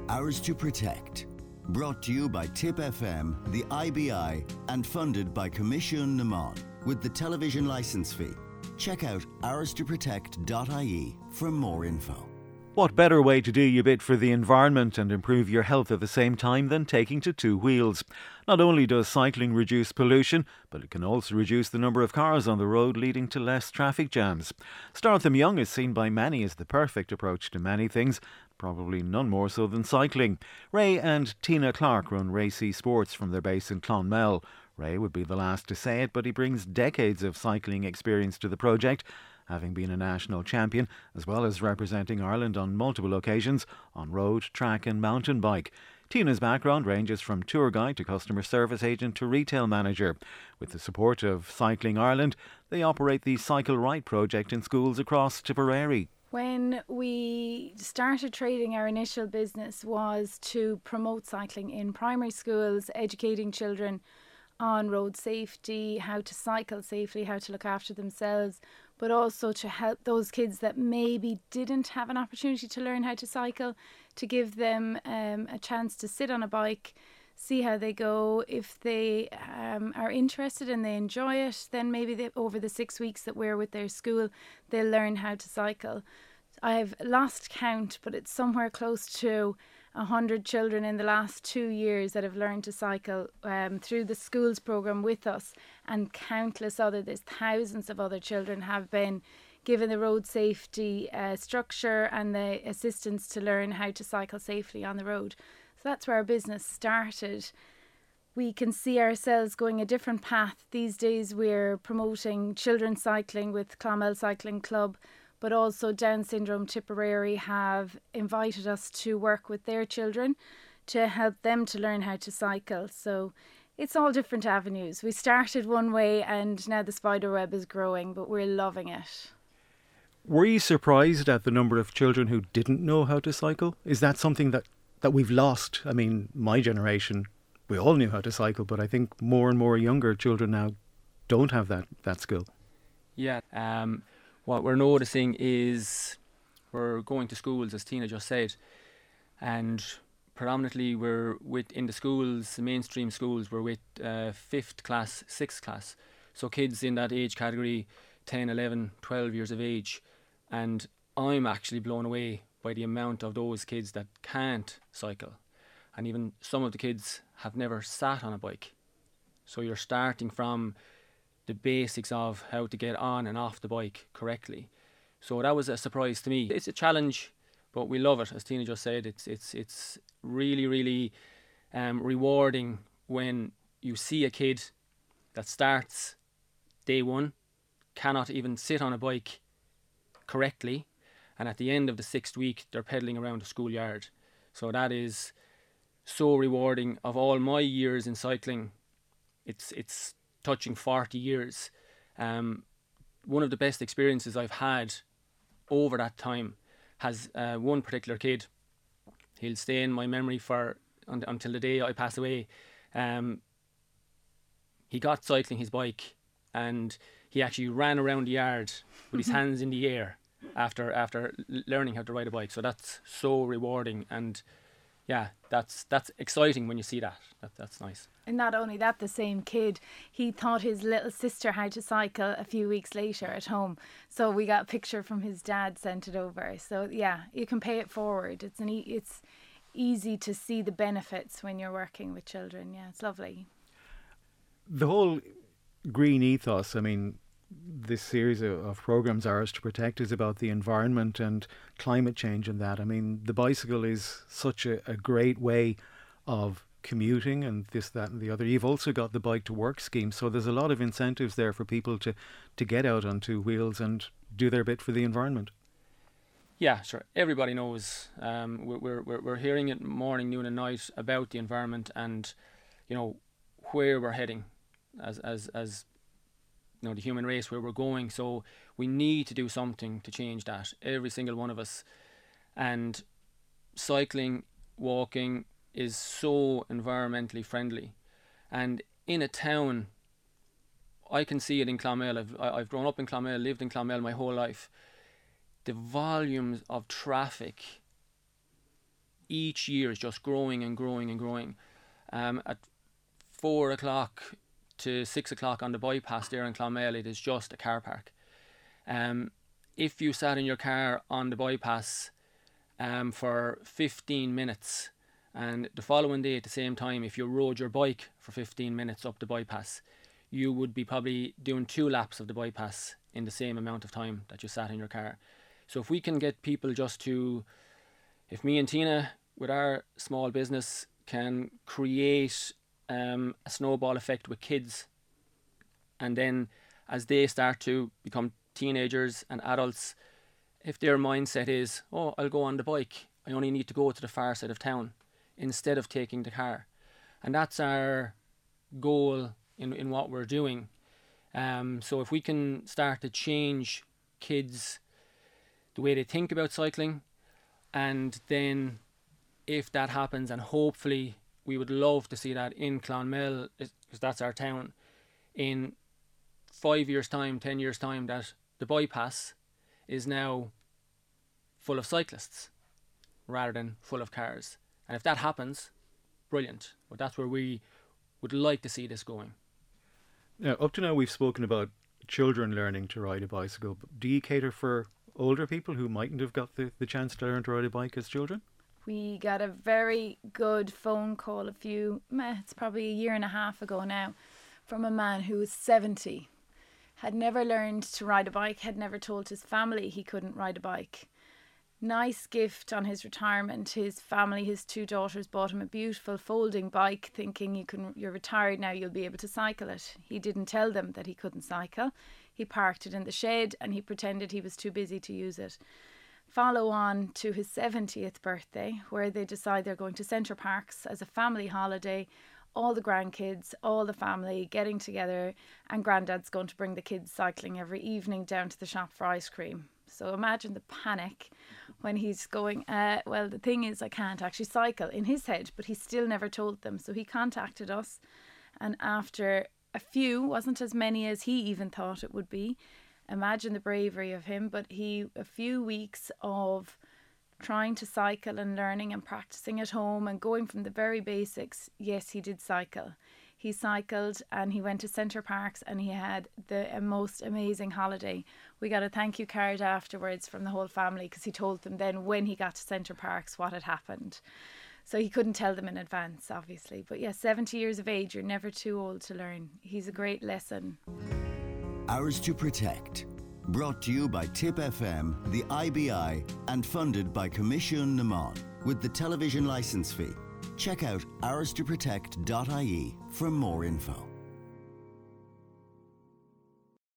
Ours to Protect. Brought to you by Tip FM, the IBI, and funded by Commission Naman with the television licence fee. Check out ourstoprotect.ie for more info. What better way to do your bit for the environment and improve your health at the same time than taking to two wheels? Not only does cycling reduce pollution, but it can also reduce the number of cars on the road, leading to less traffic jams. Startham Young is seen by many as the perfect approach to many things, probably none more so than cycling. Ray and Tina Clark run Racy Sports from their base in Clonmel. Ray would be the last to say it, but he brings decades of cycling experience to the project, having been a national champion, as well as representing Ireland on multiple occasions on road, track and mountain bike. Tina's background ranges from tour guide to customer service agent to retail manager. With the support of Cycling Ireland, they operate the Cycle Right project in schools across Tipperary. When we started trading, our initial business was to promote cycling in primary schools, educating children on road safety, how to cycle safely, how to look after themselves, but also to help those kids that maybe didn't have an opportunity to learn how to cycle, to give them a chance to sit on a bike, see how they go. If they are interested and they enjoy it, then maybe over the 6 weeks that we're with their school, they'll learn how to cycle. I've lost count, but it's somewhere close to 100 children in the last 2 years that have learned to cycle through the schools programme with us, and there's thousands of other children have been given the road safety structure and the assistance to learn how to cycle safely on the road. So that's where our business started. We can see ourselves going a different path. These days we're promoting children's cycling with Clonmel Cycling Club, but also Down Syndrome Tipperary have invited us to work with their children to help them to learn how to cycle. So it's all different avenues. We started one way and now the spider web is growing, but we're loving it. Were you surprised at the number of children who didn't know how to cycle? Is that something that we've lost? I mean, my generation, we all knew how to cycle, but I think more and more younger children now don't have that skill. Yeah, what we're noticing is we're going to schools, as Tina just said, and predominantly we're in the schools, the mainstream schools, we're with 5th class, 6th class. So kids in that age category, 10, 11, 12 years of age. And I'm actually blown away by the amount of those kids that can't cycle. And even some of the kids have never sat on a bike. So you're starting from the basics of how to get on and off the bike correctly. So that was a surprise to me. It's a challenge, but we love it. As Tina just said, it's really, really rewarding when you see a kid that starts day one, cannot even sit on a bike correctly, and at the end of the 6th week, they're pedaling around the schoolyard. So that is so rewarding. Of all my years in cycling, it's touching 40 years. One of the best experiences I've had over that time has one particular kid. He'll stay in my memory for until the day I pass away. He got cycling his bike and he actually ran around the yard with his hands in the air after learning how to ride a bike. So that's so rewarding, and yeah, that's exciting when you see that. That's nice. And not only that, the same kid, he taught his little sister how to cycle a few weeks later at home. So we got a picture from his dad, sent it over. So yeah, you can pay it forward. It's easy to see the benefits when you're working with children. Yeah, it's lovely. The whole green ethos, I mean, this series of programmes, Ours to Protect, is about the environment and climate change and that. I mean, the bicycle is such a great way of commuting and this, that and the other. You've also got the Bike to Work scheme, so there's a lot of incentives there for people to get out on two wheels and do their bit for the environment. Yeah, sure. Everybody knows. We're hearing it morning, noon and night about the environment and, you know, where we're heading as you know, the human race, where we're going. So we need to do something to change that, every single one of us. And cycling, walking is so environmentally friendly. And in a town, I can see it in Clonmel. I've grown up in Clonmel, lived in Clonmel my whole life. The volumes of traffic each year is just growing and growing and growing. At 4 o'clock to 6 o'clock on the bypass there in Clonmel, it is just a car park. If you sat in your car on the bypass for 15 minutes, and the following day at the same time, if you rode your bike for 15 minutes up the bypass, you would be probably doing 2 laps of the bypass in the same amount of time that you sat in your car. So if we can get people just to, if me and Tina with our small business can create a snowball effect with kids, and then as they start to become teenagers and adults, if their mindset is, oh, I'll go on the bike, I only need to go to the far side of town instead of taking the car. And that's our goal in what we're doing. So if we can start to change kids, the way they think about cycling, and then if that happens, and hopefully we would love to see that in Clonmel, because that's our town, in 5 years' time, 10 years' time, that the bypass is now full of cyclists rather than full of cars. And if that happens, brilliant. But that's where we would like to see this going. Now, up to now we've spoken about children learning to ride a bicycle. But do you cater for older people who mightn't have got the chance to learn to ride a bike as children? We got a very good phone call it's probably a year and a half ago now, from a man who was 70, had never learned to ride a bike, had never told his family he couldn't ride a bike. Nice gift on his retirement. His family, his 2 daughters, bought him a beautiful folding bike, thinking you're retired now, you'll be able to cycle it. He didn't tell them that he couldn't cycle. He parked it in the shed and he pretended he was too busy to use it. Follow on to his 70th birthday, where they decide they're going to Center Parcs as a family holiday. All the grandkids, all the family getting together, and Grandad's going to bring the kids cycling every evening down to the shop for ice cream. So imagine the panic when he's going, well, the thing is I can't actually cycle, in his head, but he still never told them. So he contacted us, and after a few, wasn't as many as he even thought it would be, imagine the bravery of him, but a few weeks of trying to cycle and learning and practicing at home and going from the very basics. Yes, he did cycle. He cycled and he went to Center Parcs and he had the most amazing holiday. We got a thank you card afterwards from the whole family, because he told them then when he got to Center Parcs what had happened. So he couldn't tell them in advance, obviously. But yeah, 70 years of age, you're never too old to learn. He's a great lesson. Ours to Protect. Brought to you by Tip FM, the IBI, and funded by Commission Naman with the television licence fee. Check out ourstoprotect.ie for more info.